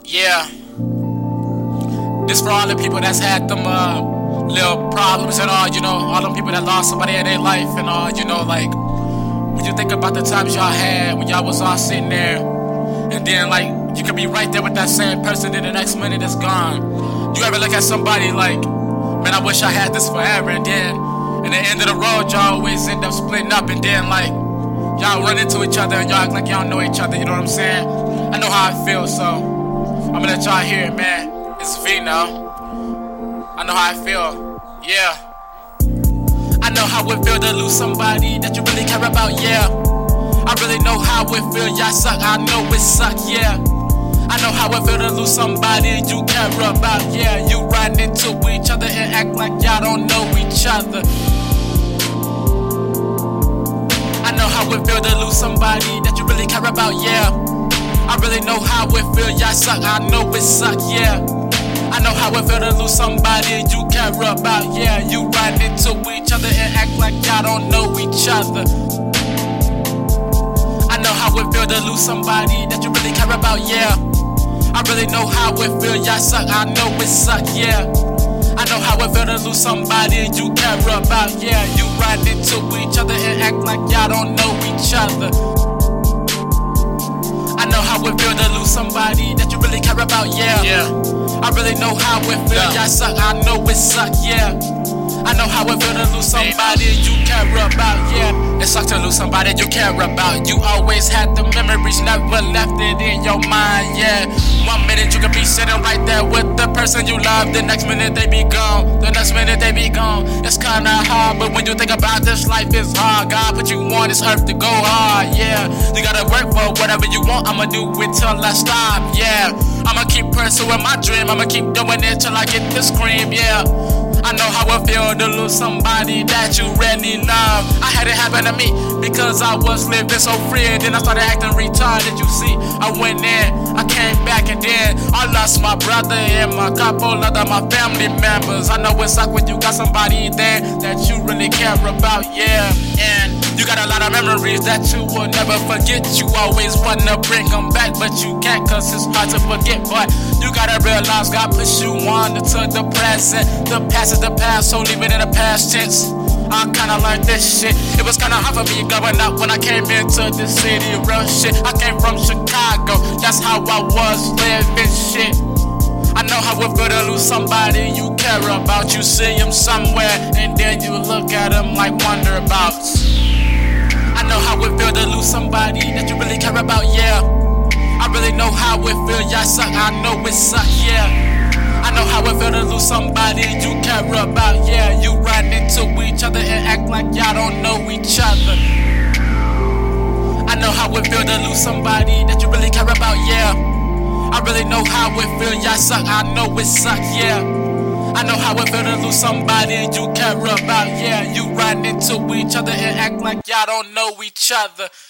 Yeah, this for all the people that's had them little problems and all, all them people that lost somebody in their life and all, like, when you think about the times y'all had when y'all was all sitting there, and then, like, you could be right there with that same person, then the next minute it's gone. You ever look at somebody like, man, I wish I had this forever, and then, in the end of the road, y'all always end up splitting up, and then, like, y'all run into each other, and y'all act like y'all know each other, you know what I'm saying? I know how I feel, so I'm gonna let y'all hear it, man. It's V now. I know how I feel, yeah. I know how it feel to lose somebody that you really care about, yeah. I really know how it feel, y'all suck, I know it suck, yeah. I know how it feel to lose somebody you care about, yeah. You run into each other and act like y'all don't know each other. I know how it feel to lose somebody that you really care about, yeah. I really know how it feel, y'all suck, I know it suck, yeah. I know how it feel to lose somebody you care about, yeah. You run into each other and act like y'all don't know each other. I know how it feel to lose somebody that you really care about, yeah. I really know how it feel, y'all suck, I know it suck, yeah. I know how it feel to lose somebody you care about, yeah. You run into each other and act like y'all don't know each other. I know how it feel to lose somebody that you really care about, yeah. I really know how it feel, y'all suck, I know it suck, yeah. I know how it feel to lose somebody you care about, yeah. It sucks to lose somebody you care about. You always had the memories, never left it in your mind, yeah. 1 minute you could be sitting right there with the person you love, the next minute they be gone, the next minute they be gone. It's kinda hard, but when you think about this, life is hard. God put you on this earth to go hard, yeah. You gotta work for whatever you want, I'ma do it till I stop, yeah. I'ma keep pursuing my dream, I'ma keep doing it till I get the scream, yeah. I know how it feel to lose somebody that you really love. I had it happen to me because I was living so free, and then I started acting retarded. You see, I went in, I came back, and then I lost my brother and my couple other my family members. I know it sucks when you got somebody there that you really care about, yeah. And you got a lot of memories that you will never forget. You always wanna bring them back, but you can't, cause it's hard to forget. But you gotta realize God puts you on to the present. The past is the past, so leave it in the past tense. I kinda learned this shit. It was kinda hard for me growing up when I came into this city, real shit. I came from Chicago, that's how I was living shit. I know how it feel to lose somebody you care about. You see him somewhere, and then you look at him like wonderbouts. I know how it feel to lose somebody that you really care about, yeah. I really know how it feel, y'all suck, I know it suck, yeah. I know how it feel to lose somebody you care about, yeah. You run into each other and act like y'all don't know each other. I know how it feel to lose somebody that you really care about, yeah. I really know how it feel, y'all suck, I know it suck, yeah. I know how it feel to lose somebody you care about, yeah. You run into each other and act like y'all don't know each other.